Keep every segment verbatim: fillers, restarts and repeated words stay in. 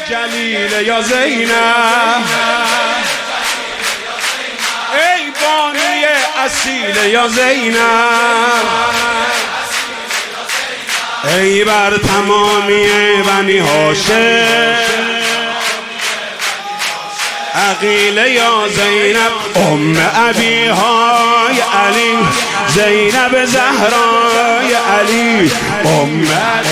جلیل یا زینب، ای بانوی اصیل یا زینب، ای بر تمامی بنی هاشم عقیل یا زینب، ام ابیهای علی، زینب زهرای علی، ام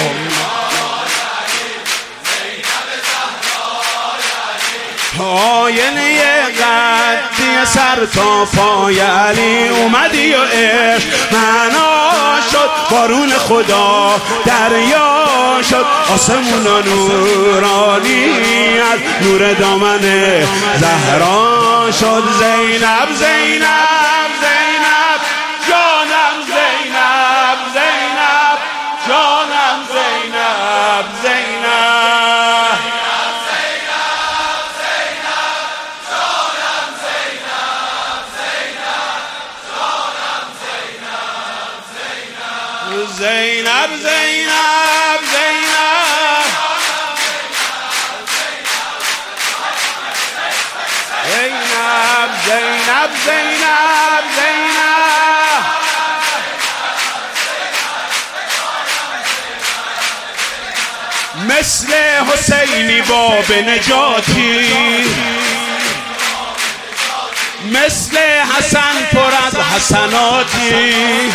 آینه قدی سر تا پای علی، اومدی و عشق معنا شد، بارون خدا دریا شد، آسمون نورانی از نور دامن زهرا شد. زینب زینب زینب جانم، زینب زینب جانم، زینب زینب زینب زینب زینب زینب زینب زینب زینب مثل حسینی باب نجاتی، مثل حسن پر از حسناتی،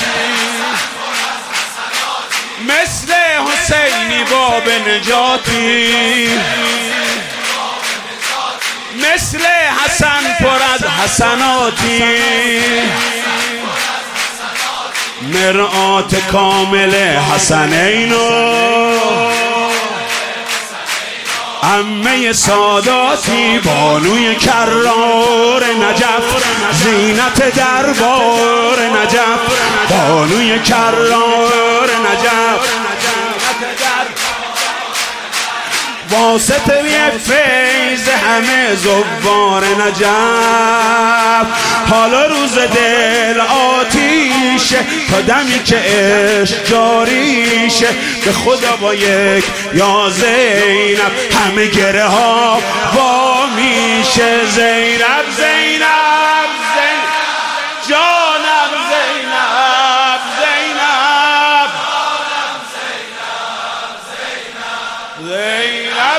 مثل حسینی باب نجاتی، مثل حسن پر از حسناتی، مرآت کامل حسنینو، عمه ساداتی، بانوی کرار نجف، زینت دربار نجف، بانوی کرار نجف، واسطه فیض همه زوار نجف. حالا روز دل آتیشه تا دمی که عشق جاریشه، به خدا با یک یا زینب همه گره ها با میشه. زینب زینب زینب جانم، زینب زینب زینب زینب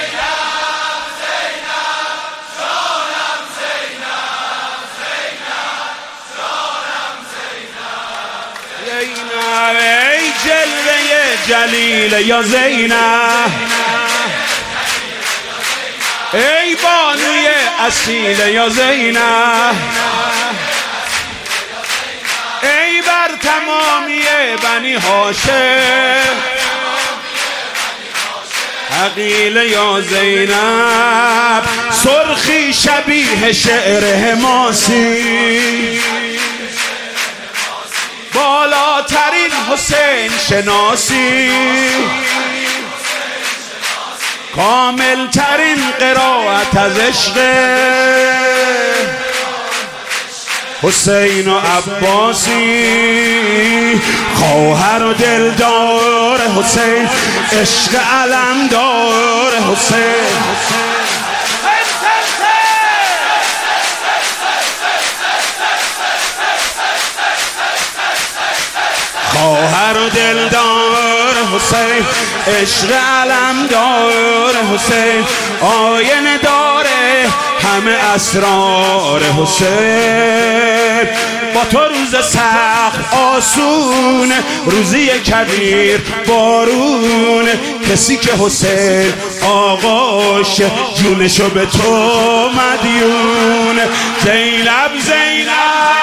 ای جلوه جلیل یا زینب، ای بانوی اصیل یا زینب، ای بر تمامی بنی هاشم عقیل یا زینب، سرخی شبیه شعر حماسی، بالاترین حسین شناسی، کامل ترین قرائت از عشق حسین و عباسی، خواهر و دلدار حسین، عشق علمدار حسین، خواهر و دلدار حسین، عشق علمدار حسین، آینه داره همه اسرار حسین. با تو روز سخت آسون، روزی کبیر بارون، کسی که حسین آقاش جونشو به تو مدیون. زینب زینب